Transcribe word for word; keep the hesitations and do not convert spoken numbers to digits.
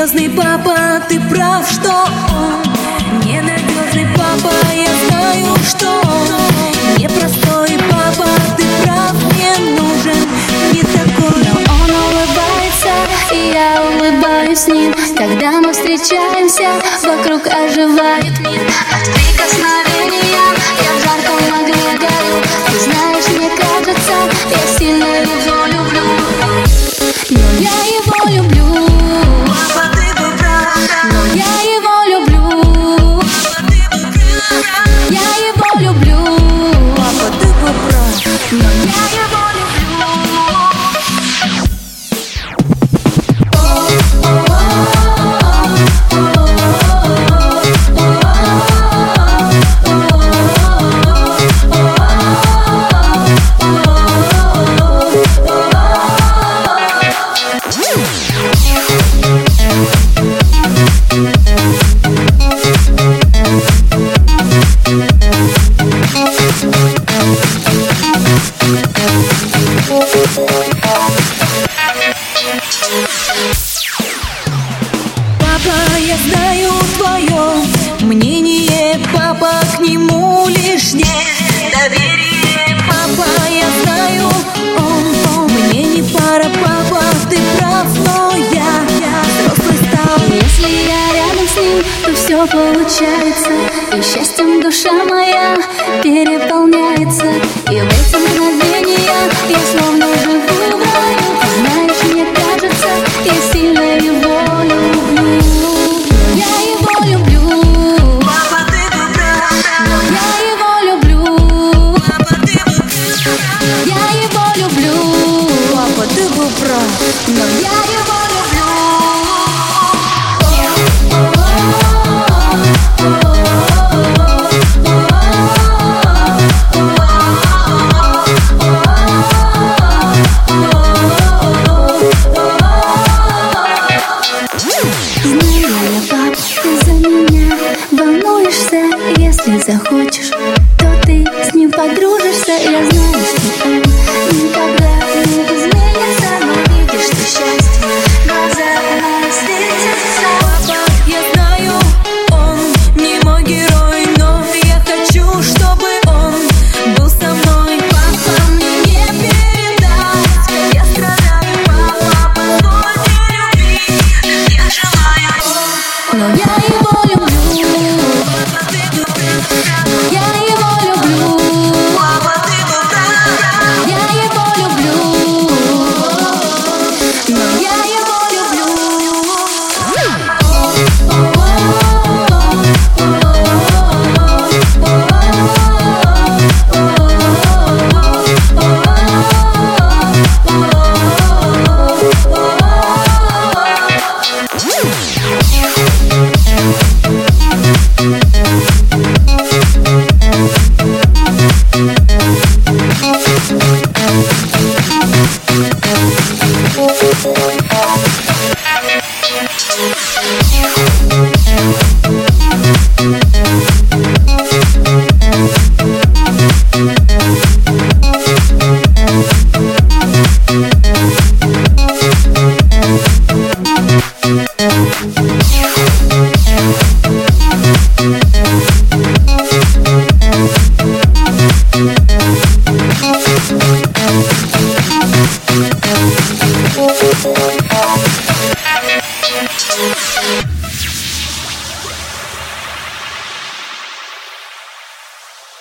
Ненадежный папа, ты прав, что он ненадежный папа, я знаю, что он непростой папа, ты прав, мне нужен не такой. Но он улыбается, и я улыбаюсь с ним. Когда мы встречаемся, вокруг оживает мир. От прикосновения я в жарком огне горю. Ты знаешь, мне кажется, я сильно его люблю. Но я его люблю. Папа, ты был прав. Но я его люблю. Папа, ты был прав. Я его люблю. Папа, ты был прав. Но я его люблю. Папа, я знаю твое мнение, папа, к нему лишнее доверие. Папа, я знаю, он, он мне не пара, папа, ты прав, но я, я взрослый стал. Если я рядом с ним, то все получается, и счастьем душа моя переполняется. И в эти мгновения я словно живу в раю. Знаешь, мне кажется, я сильно его люблю. Я его люблю. Папа, ты был прав. Я его люблю. Папа, ты был прав. Я его люблю. Папа, ты был прав. Но я его люблю. Если захочешь, то ты с ним подружишься. Я знаю, что он никогда не изменится. Но видишь ты счастье, глаза мои светятся. Папа, я знаю, он не мой герой, но я хочу, чтобы он был со мной. Папа, мне не передать, как я страдаю. Папа, позволь мне любить, как я желаю. Но я его люблю. Папа, ты был прав. Я его люблю. Папа, ты был прав. Я его люблю. Но я его люблю. Thank you.